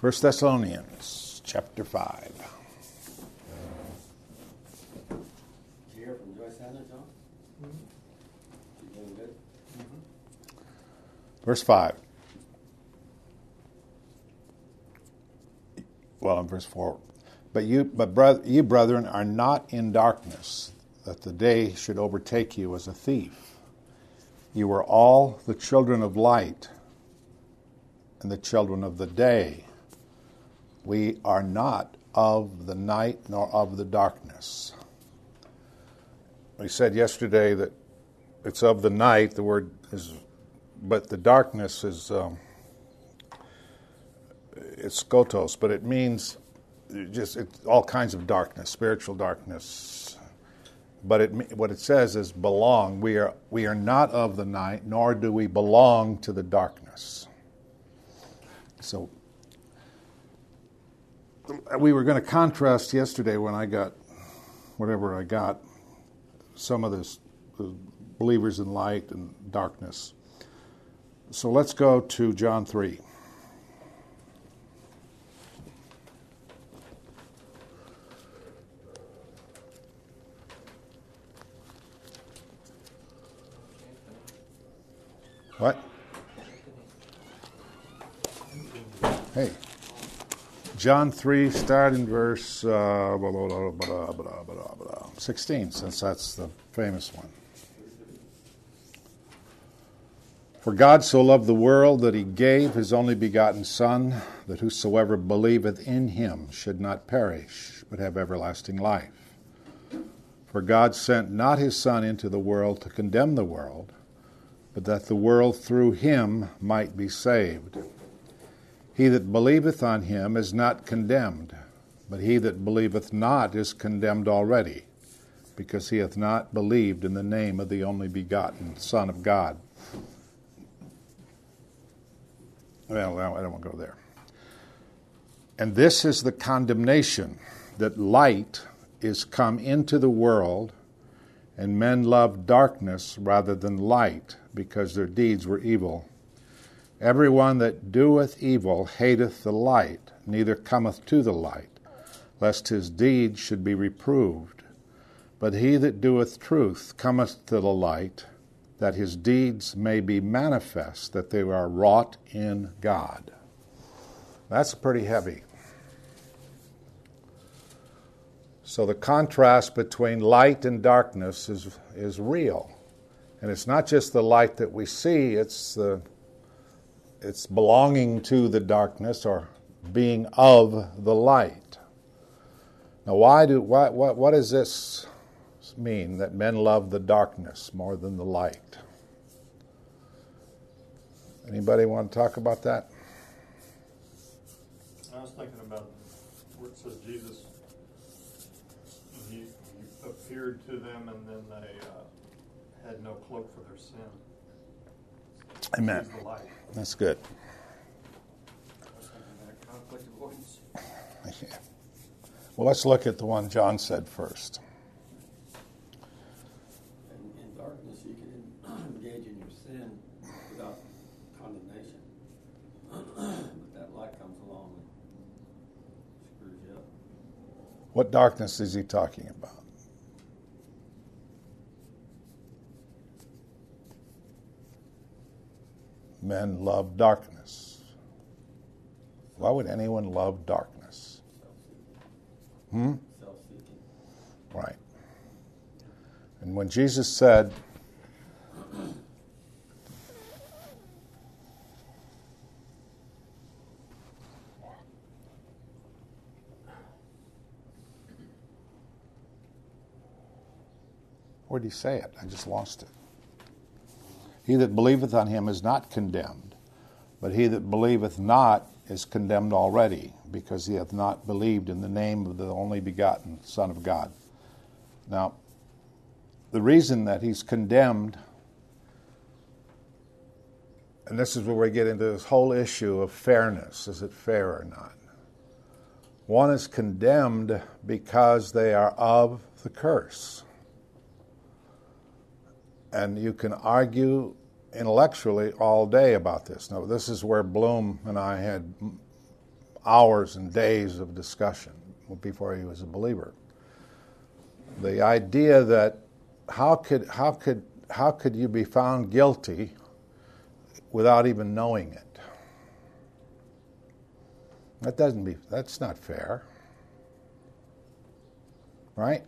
1 Thessalonians chapter 5. Did you hear from Joyce Hannah, John? You doing good? Verse 5. Well, in verse 4. But you brethren, are not in darkness, that the day should overtake you as a thief. You are all the children of light and the children of the day. We are not of the night nor of the darkness. We said yesterday that it's of the night, the word is, but the darkness is, it's skotos, but it means it's all kinds of darkness, spiritual darkness. But what it says is belong. We are not of the night, nor do we belong to the darkness. So we were going to contrast yesterday when I got whatever I got, some of the believers in light and darkness. So let's go to John 3. What? Hey. John 3, start in verse 16, since that's the famous one. For God so loved the world that he gave his only begotten Son, that whosoever believeth in him should not perish, but have everlasting life. For God sent not his Son into the world to condemn the world, but that the world through him might be saved. He that believeth on him is not condemned, but he that believeth not is condemned already, because he hath not believed in the name of the only begotten Son of God. Well, I don't want to go there. And this is the condemnation, that light is come into the world, and men loved darkness rather than light, because their deeds were evil. Everyone that doeth evil hateth the light, neither cometh to the light, lest his deeds should be reproved. But he that doeth truth cometh to the light, that his deeds may be manifest, that they are wrought in God. That's pretty heavy. So the contrast between light and darkness is real. And it's not just the light that we see, it's belonging to the darkness or being of the light. Now, what does this mean, that men love the darkness more than the light? Anybody want to talk about that? I was thinking about where it says Jesus, he appeared to them and then they had no cloak for their sin. Amen. The light. That's good. I was thinking about conflict avoidance. Yeah. Well, let's look at the one John said first. In darkness, you can engage in your sin without condemnation. But that light comes along and screws you up. What darkness is he talking about? Men love darkness. Why would anyone love darkness? Self-seeking. Right. And when Jesus said, where did he say it? I just lost it. He that believeth on him is not condemned, but he that believeth not is condemned already, because he hath not believed in the name of the only begotten Son of God. Now, the reason that he's condemned, and this is where we get into this whole issue of fairness. Is it fair or not? One is condemned because they are of the curse. And you can argue intellectually all day about this. Now, this is where Bloom and I had hours and days of discussion before he was a believer. The idea that how could you be found guilty without even knowing it? That's not fair. Right?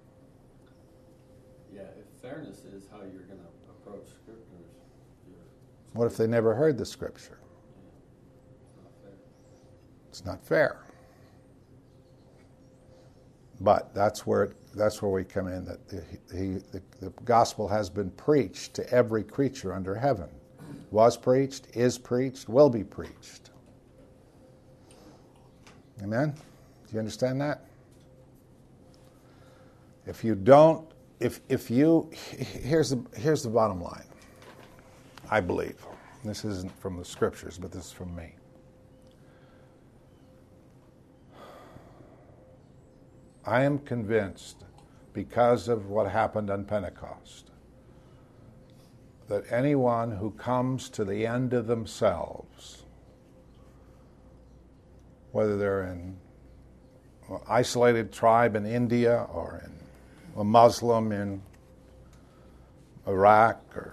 Yeah, if fairness is how you're going to approach scriptures, What if they never heard the scripture? it's not fair. It's not fair. But that's where we come in, that the gospel has been preached to every creature under heaven. Was preached, is preached, will be preached. Amen? Do you understand that? If you don't, here's the bottom line, I believe. This isn't from the scriptures, but this is from me. I am convinced, because of what happened on Pentecost, that anyone who comes to the end of themselves, whether they're in an isolated tribe in India or in a Muslim in Iraq or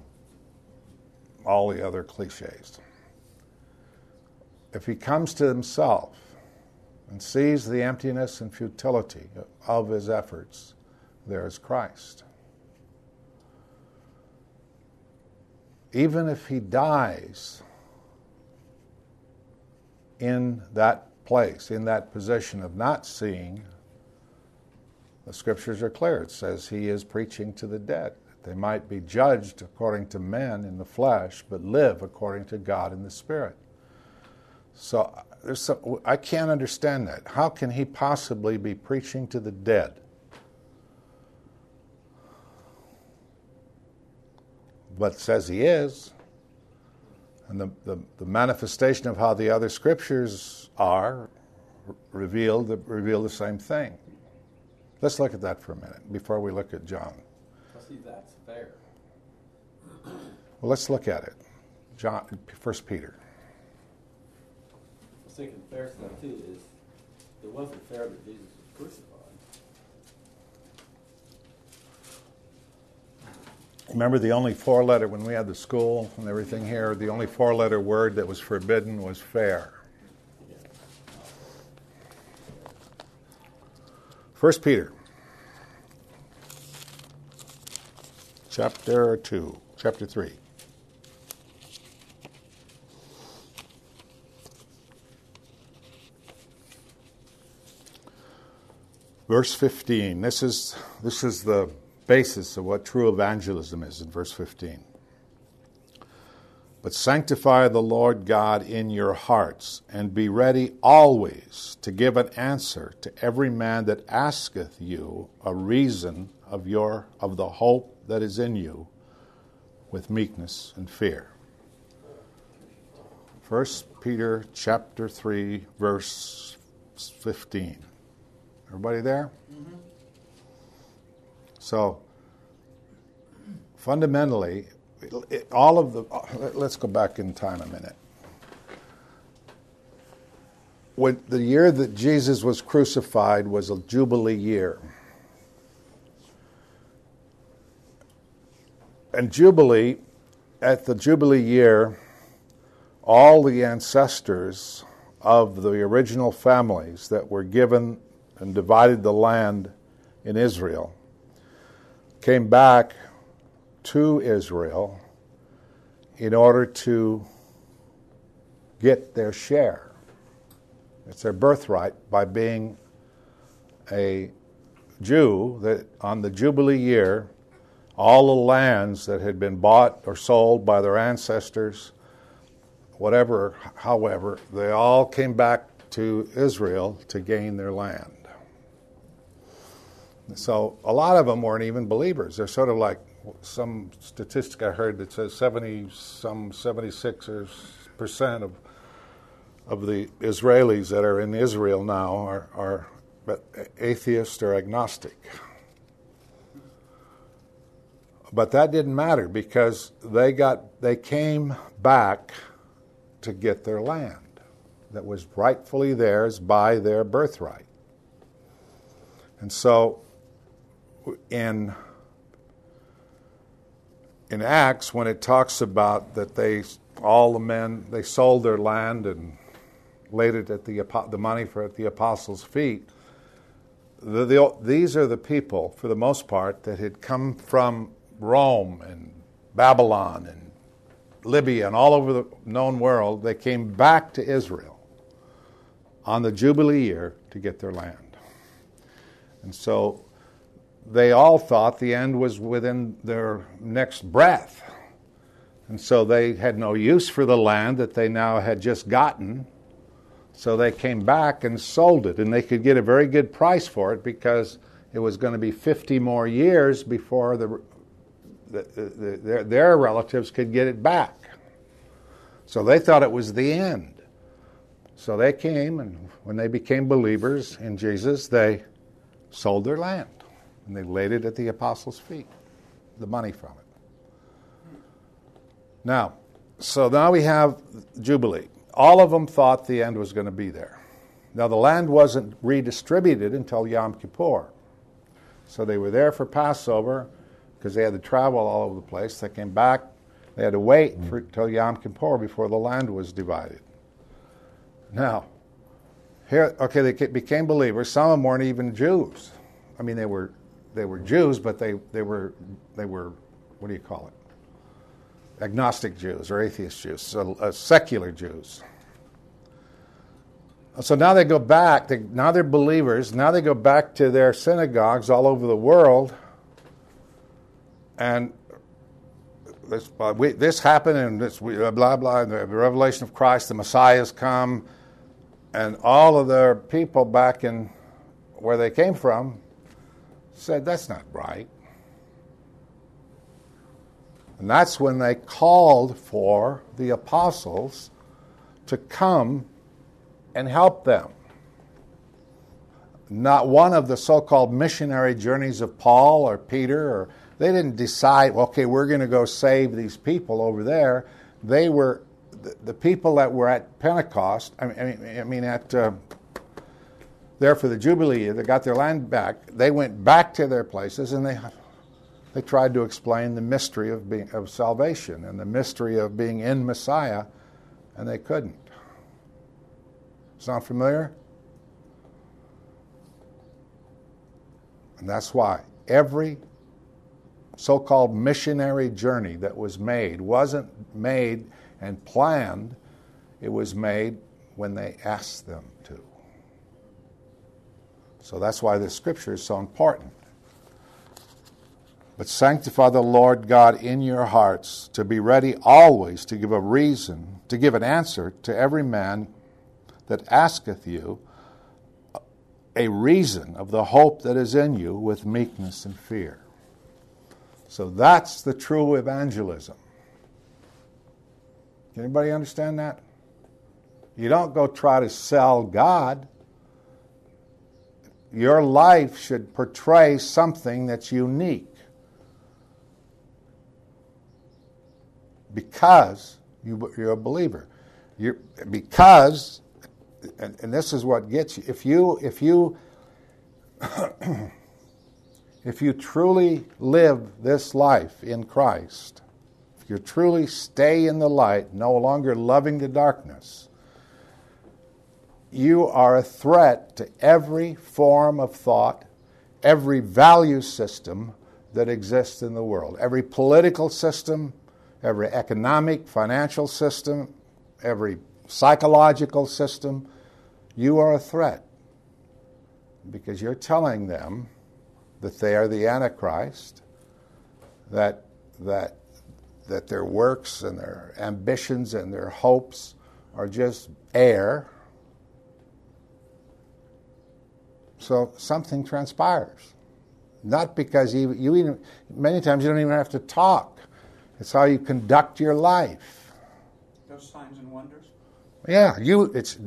all the other cliches, if he comes to himself and sees the emptiness and futility of his efforts, there is Christ. Even if he dies in that place, in that position of not seeing, the scriptures are clear. It says he is preaching to the dead. They might be judged according to men in the flesh, but live according to God in the Spirit. So I can't understand that. How can he possibly be preaching to the dead? But it says he is. And the manifestation of how the other scriptures are reveal the same thing. Let's look at that for a minute before we look at John. Well, see, that's fair. Well, let's look at it. John, 1 Peter. I was thinking fair stuff too is it wasn't fair that Jesus was crucified. Remember the only four-letter, when we had the school and everything here, the only four-letter word that was forbidden was fair. 1 Peter, chapter 3. Verse 15. This is the basis of what true evangelism is in verse 15. But sanctify the Lord God in your hearts, and be ready always to give an answer to every man that asketh you a reason of the hope that is in you, with meekness and fear. 1 Peter chapter 3, verse 15. Everybody there? Mm-hmm. So, fundamentally, let's go back in time a minute. When the year that Jesus was crucified was a Jubilee year. And Jubilee, at the Jubilee year, all the ancestors of the original families that were given and divided the land in Israel came back to Israel in order to get their share. It's their birthright by being a Jew, that on the Jubilee year, all the lands that had been bought or sold by their ancestors, however, they all came back to Israel to gain their land. So a lot of them weren't even believers. They're sort of like some statistic I heard that says 76% of the Israelis that are in Israel now are atheist or agnostic. But that didn't matter because they came back to get their land. that was rightfully theirs by their birthright. And so in Acts, when it talks about that all the men sold their land and laid it at the money at the apostles' feet, these are the people, for the most part, that had come from Rome and Babylon and Libya and all over the known world. They came back to Israel on the Jubilee year to get their land. And so they all thought the end was within their next breath. And so they had no use for the land that they now had just gotten. So they came back and sold it, and they could get a very good price for it because it was going to be 50 more years before their relatives could get it back. So they thought it was the end. So they came, and when they became believers in Jesus, they sold their land, and they laid it at the apostles' feet, the money from it. Now we have Jubilee. All of them thought the end was going to be there. Now, the land wasn't redistributed until Yom Kippur. So they were there for Passover because they had to travel all over the place. They came back. They had to wait until Yom Kippur before the land was divided. Now, they became believers. Some of them weren't even Jews. I mean, they were Jews, but they were what do you call it? Agnostic Jews or atheist Jews, so secular Jews. So now they go back. Now they're believers. Now they go back to their synagogues all over the world, and this happened, and this blah blah. And the revelation of Christ, the Messiah has come, and all of their people back in where they came from said that's not right. And that's when they called for the apostles to come and help them. Not one of the so-called missionary journeys of Paul or Peter, they didn't decide, okay, we're going to go save these people over there. They were the people that were at Pentecost, there for the Jubilee year, they got their land back. They went back to their places, and they tried to explain the mystery of salvation and the mystery of being in Messiah, and they couldn't. Sound familiar? And that's why every so-called missionary journey that was made wasn't made and planned. It was made when they asked them to. So that's why this scripture is so important. But sanctify the Lord God in your hearts, to be ready always to give an answer to every man that asketh you a reason of the hope that is in you with meekness and fear. So that's the true evangelism. Can anybody understand that? You don't go try to sell God. Your life should portray something that's unique. Because you're a believer. Because, and this is what gets you, if you truly live this life in Christ, if you truly stay in the light, no longer loving the darkness, you are a threat to every form of thought, every value system that exists in the world, every political system, every economic, financial system, every psychological system. You are a threat because you're telling them that they are the Antichrist, that their works and their ambitions and their hopes are just air. So something transpires. Not because many times you don't even have to talk. It's how you conduct your life. Those signs and wonders? Yeah, you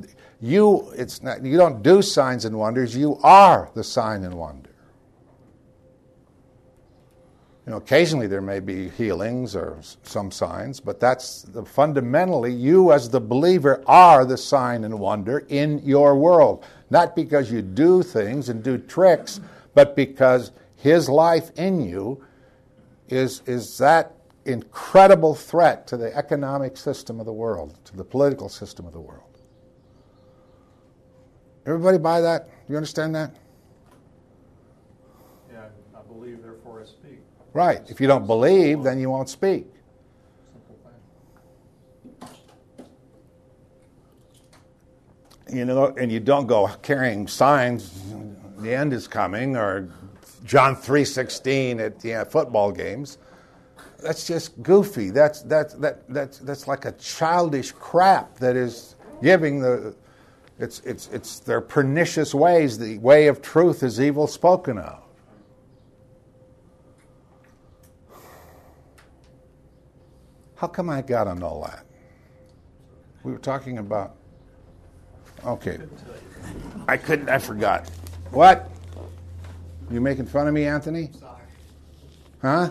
don't do signs and wonders, you are the sign and wonder. Occasionally there may be healings or some signs, but fundamentally you as the believer are the sign and wonder in your world. Not because you do things and do tricks, but because His life in you is that incredible threat to the economic system of the world, to the political system of the world. Everybody buy that? You understand that? Yeah, I believe, therefore I speak. Right. If you don't believe, then you won't speak. Simple thing. And you don't go carrying signs, the end is coming, or John 3:16 at the football games. That's just goofy. That's like a childish crap that is giving it's their pernicious ways. The way of truth is evil spoken of. How come I got on all that? We were talking about. Okay. I forgot. What? You making fun of me, Anthony? Sorry. Huh?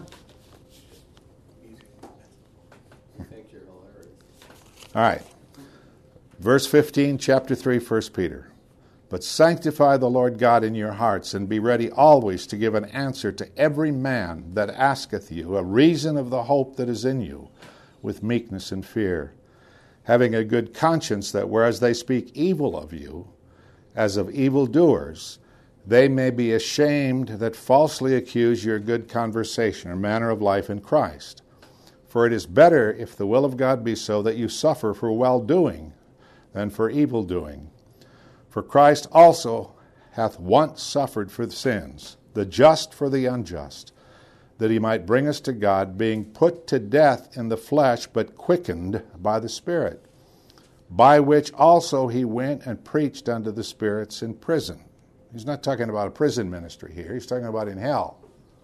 I think you're hilarious. All right. Verse 15, chapter 3, 1 Peter. But sanctify the Lord God in your hearts, and be ready always to give an answer to every man that asketh you a reason of the hope that is in you, with meekness and fear, having a good conscience, that whereas they speak evil of you, as of evildoers, they may be ashamed that falsely accuse your good conversation or manner of life in Christ. For it is better, if the will of God be so, that you suffer for well-doing than for evil-doing. For Christ also hath once suffered for sins, the just for the unjust, that he might bring us to God, being put to death in the flesh, but quickened by the Spirit, by which also he went and preached unto the spirits in prison. He's not talking about a prison ministry here. He's talking about in hell,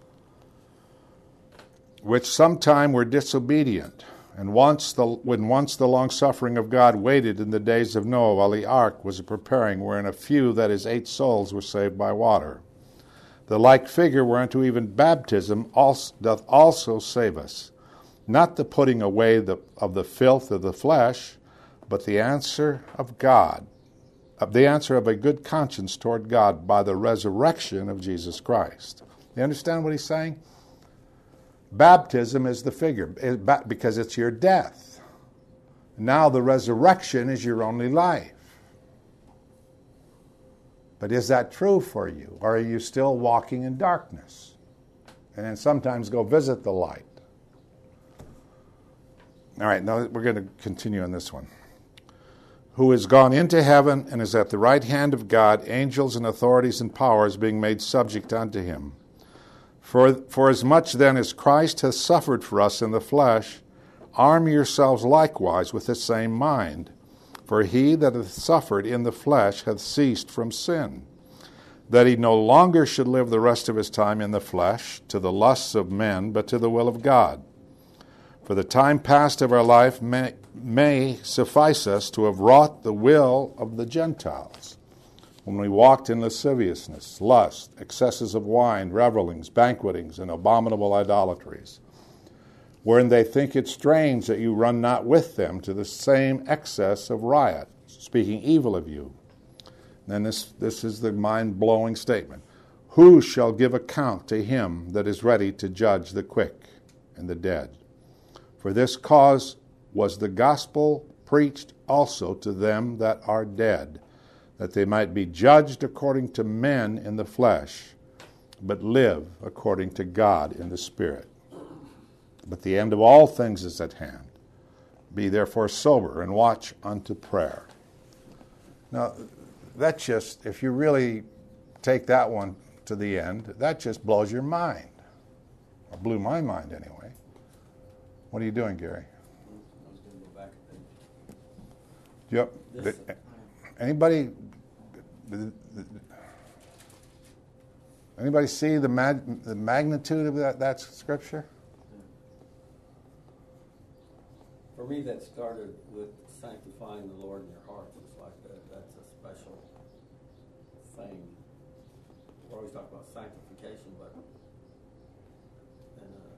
which sometime were disobedient, and when once the long-suffering of God waited in the days of Noah, while the ark was preparing, wherein a few, that is 8 souls, were saved by water. The like figure whereunto even baptism doth also save us, not the putting away of the filth of the flesh, but the answer of God, the answer of a good conscience toward God by the resurrection of Jesus Christ. You understand what he's saying? Baptism is the figure, because it's your death. Now the resurrection is your only life. But is that true for you? Or are you still walking in darkness? And then sometimes go visit the light. All right, now we're going to continue on this one. Who is gone into heaven and is at the right hand of God, angels and authorities and powers being made subject unto him. For as much then as Christ hath suffered for us in the flesh, arm yourselves likewise with the same mind. For he that hath suffered in the flesh hath ceased from sin, that he no longer should live the rest of his time in the flesh, to the lusts of men, but to the will of God. For the time past of our life may suffice us to have wrought the will of the Gentiles, when we walked in lasciviousness, lust, excesses of wine, revellings, banquetings, and abominable idolatries, wherein they think it strange that you run not with them to the same excess of riot, speaking evil of you. Then this is the mind-blowing statement. Who shall give account to him that is ready to judge the quick and the dead? For this cause was the gospel preached also to them that are dead, that they might be judged according to men in the flesh, but live according to God in the Spirit. But the end of all things is at hand. Be therefore sober and watch unto prayer. Now, that just, if you really take that one to the end, that just blows your mind. Or blew my mind anyway. What are you doing, Gary? I was going to go back a page. Yep. Anybody see the magnitude of that scripture? For me, that started with sanctifying the Lord in your hearts. It's like that's a special thing. We always talk about sanctification, but in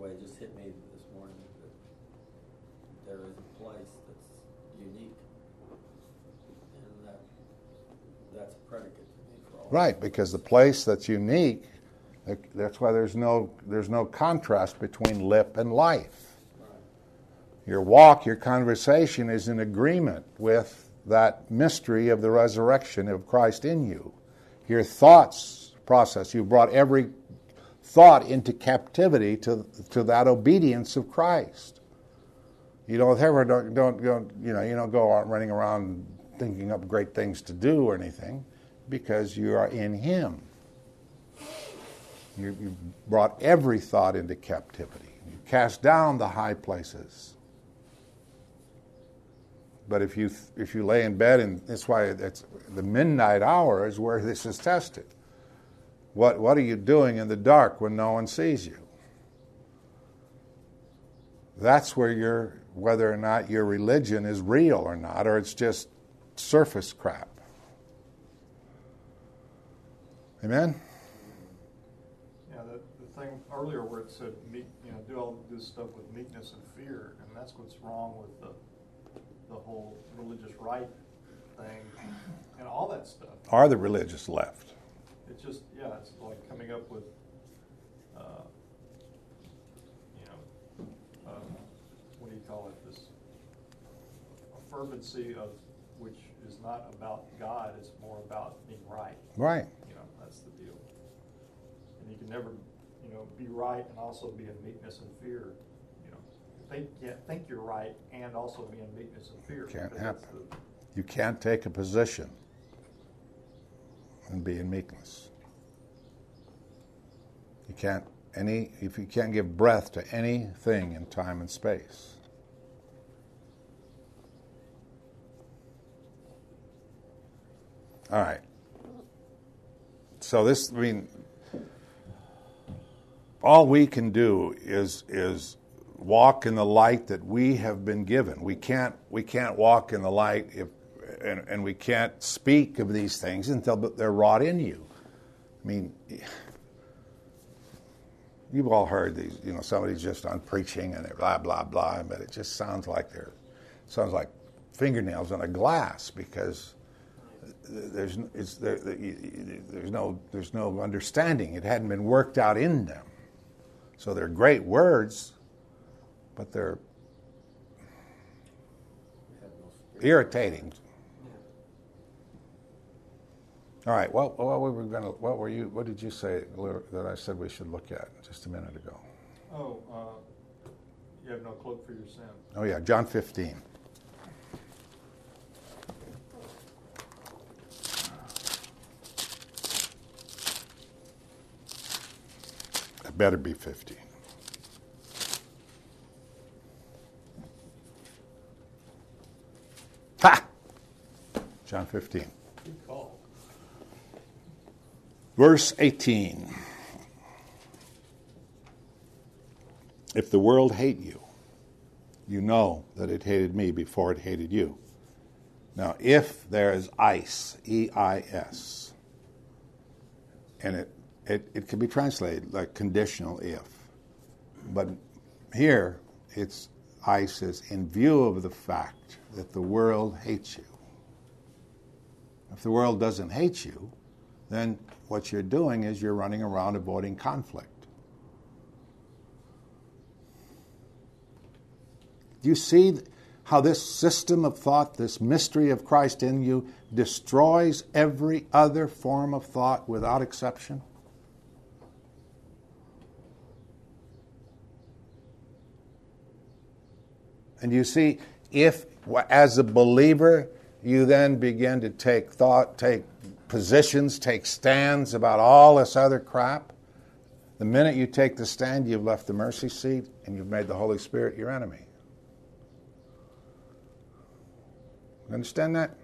way it just hit me this morning that there is a place that's unique, and that's a predicate to me for all. Right, because the place that's unique, that's why there's no contrast between lip and life. Right. Your walk, your conversation is in agreement with that mystery of the resurrection of Christ in you. Your thoughts process, you brought every thought into captivity to that obedience of Christ. You don't go out running around thinking up great things to do or anything, because you are in Him. You brought every thought into captivity. You cast down the high places. But if you lay in bed, and that's why it's the midnight hour is where this is tested. What are you doing in the dark when no one sees you? That's where whether or not your religion is real or not, or it's just surface crap. Amen? Yeah, the thing earlier where it said, do all this stuff with meekness and fear, and that's what's wrong with the whole religious right thing and all that stuff. Are the religious left? It's just, it's like coming up with, what do you call it? This a fervency of which is not about God; it's more about being right. Right. That's the deal. And you can never, be right and also be in meekness and fear. Think you're right and also be in meekness and fear. Can't happen. You can't take a position and be in meekness. You can't if you can't give breath to anything in time and space. All right. So all we can do is walk in the light that we have been given. We can't walk in the light and we can't speak of these things until they're wrought in you. I mean, you've all heard these. Somebody's just on preaching and they're blah blah blah, but it just sounds like fingernails on a glass, because there's no understanding. It hadn't been worked out in them. So they're great words, but they're irritating. All right. Well, what did you say that I said we should look at just a minute ago? You have no cloak for your sin. Oh yeah, John 15. It better be 15. Ha! John 15. Good call. Verse 18. If the world hate you, you know that it hated me before it hated you. Now, if there is ice, E-I-S, and it can be translated like conditional if, but here it's ice is in view of the fact that the world hates you. If the world doesn't hate you, then what you're doing is you're running around avoiding conflict. Do you see how this system of thought, this mystery of Christ in you, destroys every other form of thought without exception? And you see, if as a believer you then begin to take positions, take stands about all this other crap, the minute you take the stand, you've left the mercy seat and you've made the Holy Spirit your enemy. You understand that?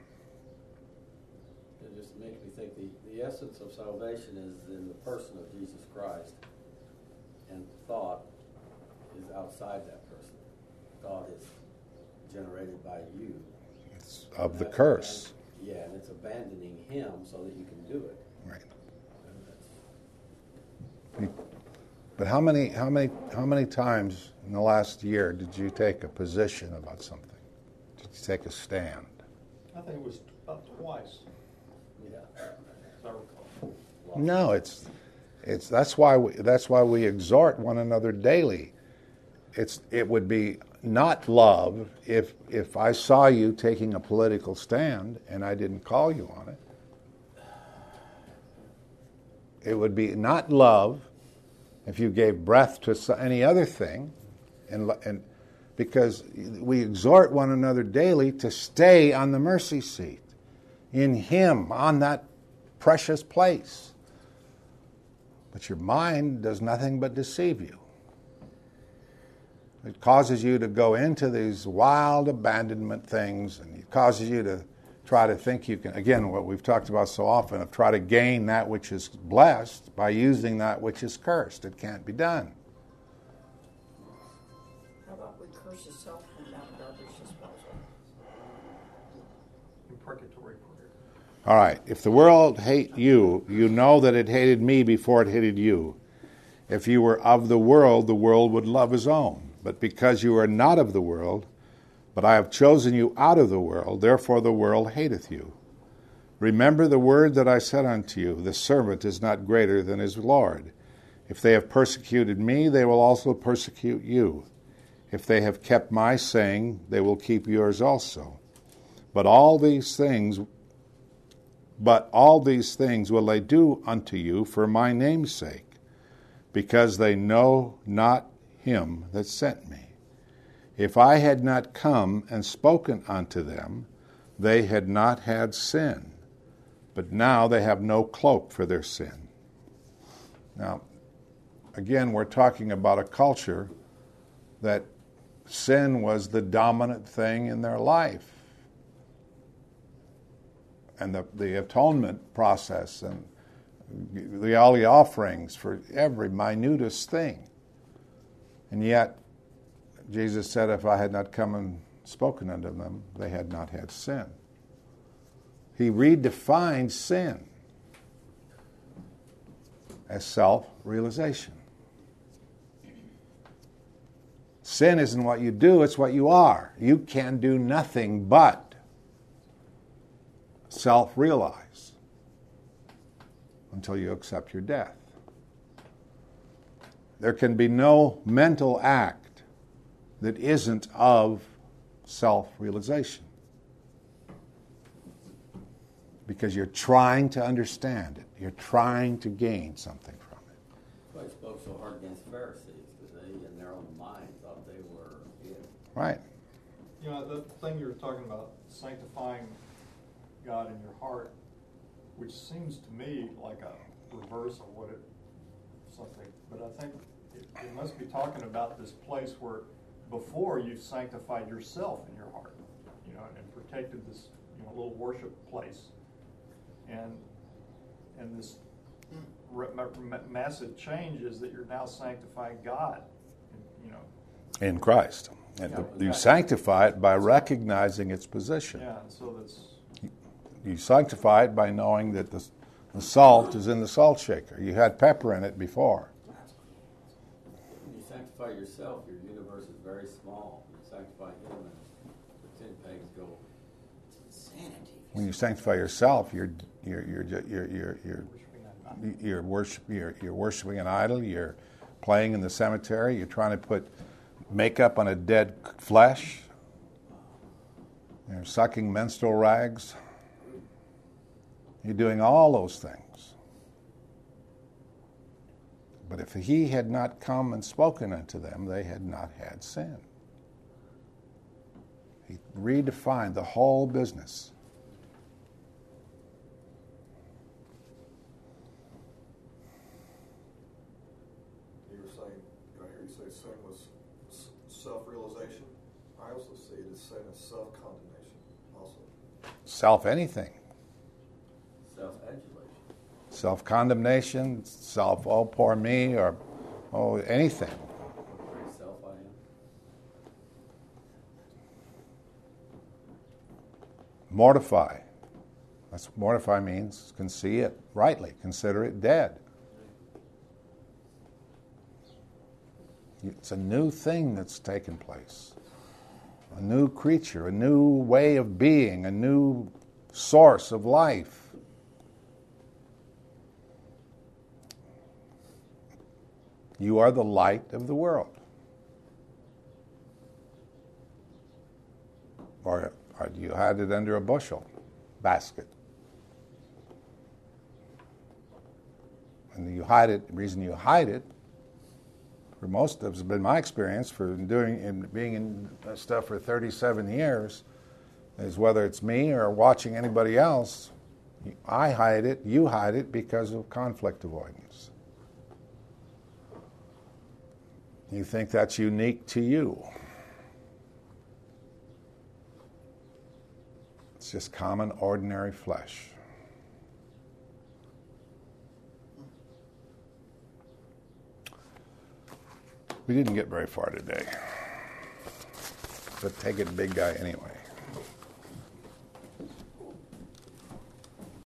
It just makes me think the essence of salvation is in the person of Jesus Christ, and thought is outside that person. Thought is generated by you. It's of the curse. And it's abandoning Him so that you can do it. Right. But how many times in the last year did you take a position about something? Did you take a stand? I think it was about twice, Yeah. as I recall. No, that's why we exhort one another daily. It would be not love if I saw you taking a political stand and I didn't call you on it. It would be not love if you gave breath to any other thing, and because we exhort one another daily to stay on the mercy seat in Him, on that precious place. But your mind does nothing but deceive you. It causes you to go into these wild abandonment things, and it causes you to try to think you can, again, what we've talked about so often, of try to gain that which is blessed by using that which is cursed. It can't be done. How about we curse the self and not garbage disposal? Imprecatory prayer. All right, if the world hate you, you know that it hated me before it hated you. If you were of the world would love his own. But because you are not of the world, but I have chosen you out of the world, therefore the world hateth you. Remember the word that I said unto you, the servant is not greater than his Lord. If they have persecuted me, they will also persecute you. If they have kept my saying, they will keep yours also. But all these things will they do unto you for my name's sake, because they know not him that sent me. If I had not come and spoken unto them, they had not had sin. But now they have no cloak for their sin. Now, again, we're talking about a culture that sin was the dominant thing in their life. And the atonement process and all the offerings for every minutest thing. And yet, Jesus said, if I had not come and spoken unto them, they had not had sin. He redefined sin as self-realization. Sin isn't what you do, it's what you are. You can do nothing but self-realize until you accept your death. There can be no mental act that isn't of self-realization. Because you're trying to understand it. You're trying to gain something from it. That's why he spoke so hard against Pharisees, because they, in their own mind, thought they were it. Right. You know, the thing you were talking about, sanctifying God in your heart, which seems to me like a reverse of what something, but I think it must be talking about this place where before you've sanctified yourself in your heart, you know, and protected this, you know, little worship place, and this massive change is that you're now sanctifying God, you know, In Christ. And you sanctify it by recognizing its position. yeah, and so that's You sanctify it by knowing that the salt is in the salt shaker. You had pepper in it before. When you sanctify yourself, your universe is very small. You sanctify him, and the 10 pegs go. Insanity. When you sanctify yourself, you're worshiping an idol. You're playing in the cemetery. You're trying to put makeup on a dead flesh. You're sucking menstrual rags. You're doing all those things. But if he had not come and spoken unto them, they had not had sin. He redefined the whole business. You were saying, I hear you say sin was self-realization. I also see it as sin as self-condemnation also. Self-anything. Self-adulation. Self-condemnation, oh, poor me, or, oh, anything. What great self I am. Mortify. That's what mortify means. Can see it rightly. Consider it dead. It's a new thing that's taken place. A new creature, a new way of being, a new source of life. You are the light of the world. Or you hide it under a bushel basket. And you hide it, the reason you hide it, for most of us, has been my experience for being in stuff for 37 years, is whether it's me or watching anybody else, I hide it, you hide it because of conflict avoidance. You think that's unique to you. It's just common, ordinary flesh. We didn't get very far today. But take it, big guy, anyway.